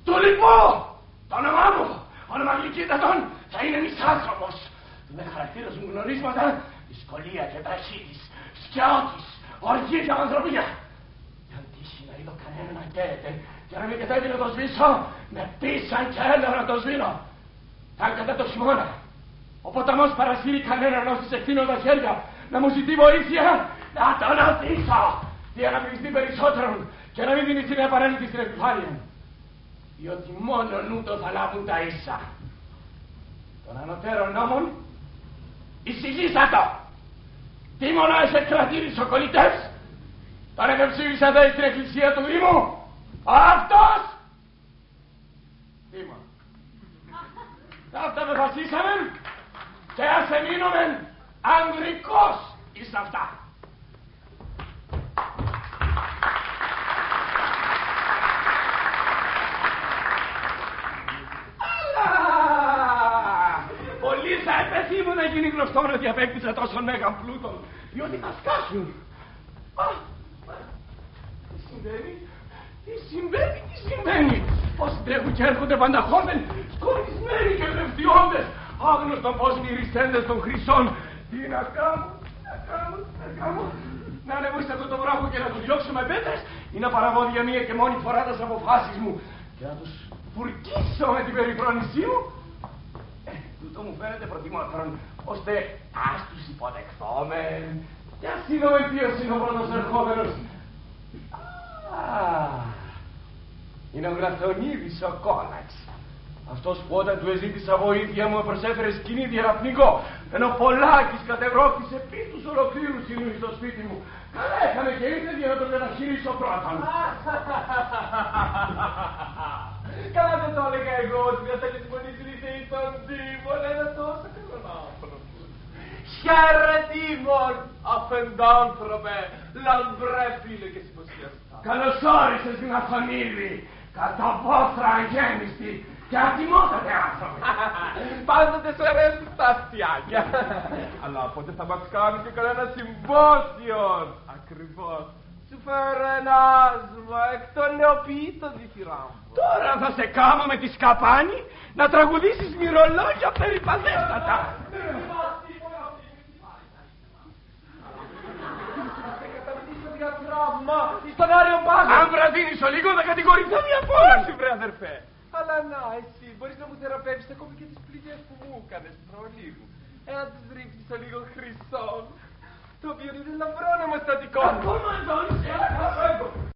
Του λυπώ! Το όνομά μου, όνομα γλυκύτατον, θα είναι μισάνθρωπος. Με χαρακτήρας μου γνωρίσματα, δυσκολία και ταχύτης, σκιώτης, οργή και ανθρωπία. Και αν τύχει να είδω κανένα να καίεται και να μην κατέβει να το σβήσω, με πείσαν και έλα να το σβήνω. Αν κατά το χειμώνα ο ποταμός παρασύρει κανέναν ως τις εκτείνω τα χέρια να μου ζητεί βοήθεια, να τον αφήσω για να πληστεί περισσότερον και να μην δίνει την επανέλθει στην επιφάνεια. Διότι μόνο νούτο θα λάβουν τα ίσα. Των ανωτέρων νόμων εισηγήσατο. Τι μόνο σε κρατήρι σοκολιτές, τον επεψήφισατε στην εκκλησία του Δήμου, αυτός Δήμο. Αυτά αποφασίσαμε και ας εμείνουμε ανδρικός εις αυτά. Αλλά πολλοί θα επεθύμουν να γίνει γνωστό ότι απέκτησα τόσο μέγαν πλούτον, διότι θα σκάσουν. Τι συμβαίνει, πως τρέχουν και έρχονται πανταχώμεν, σκοτισμένοι και βρεφτιόντες, άγνωστον πως μυριστέντες των χρυσών. Τι να κάνω, να ανεβώ σε αυτό το βράχο και να τους διώξω με πέτρες ή να παραβώ για μία και μόνη φορά τις αποφάσεις μου και να τους φουρκίσω με την περιφρόνησή μου. Τούτο μου φαίνεται προτιμότερον, ώστε ας τους υποδεχθόμεν και ας είδαμε ποιος είναι ο πρώτος ερχόμενος. Είναι ο Γραθονίδης ο Κόναξ. Αυτός που όταν του εζήτησα βοήθεια μου προσέφερε σκηνή διαραπνικό, ενώ Πολάκης κατεβρώχησε πίτους ολοκλήρους συνούς στο σπίτι μου. Καλά έκαμε και ήρθε για να τον καταχειρήσω πρώτον. Καλά δεν το έλεγα εγώ ότι δεν θα λησμονήσει εις τον Δήμον, ένα τόσο καλόν άνθρωπο. Χαιρετήμων, αφεντάνθρωπε, λαμπρέ φίλε και συμποσιαστά. Καλώς όρισες Γραθονίδη, κατά βόθρα αγέννηστη και ατιμότατε άνθρωποι. Πάντοτε σου αρέσουν τα αστιάκια. Αλλά πότε θα μας κάνει και κανένα συμπόσιο. Ακριβώς. Σου φέρω ένα άσμα εκ των νεοποιήτων διθυράμβων. Τώρα θα σε κάμω με τη σκαπάνη να τραγουδήσεις μυρολόγια περιπαθέστατα. Στον Άριο Πάγο. Αν βραδύνεις ο λίγο θα κατηγορηθώ διαφόρας. Όχι βρε αδερφέ. Αλλά να εσύ μπορείς να μου θεραπεύσεις ακόμη και τις πληγές που μου έκανες προλίγου. Να τις ρίξεις σε λίγο χρυσό, το οποίο είναι λαμπρό νομοστατικό. Ακόμα εδώ είσαι.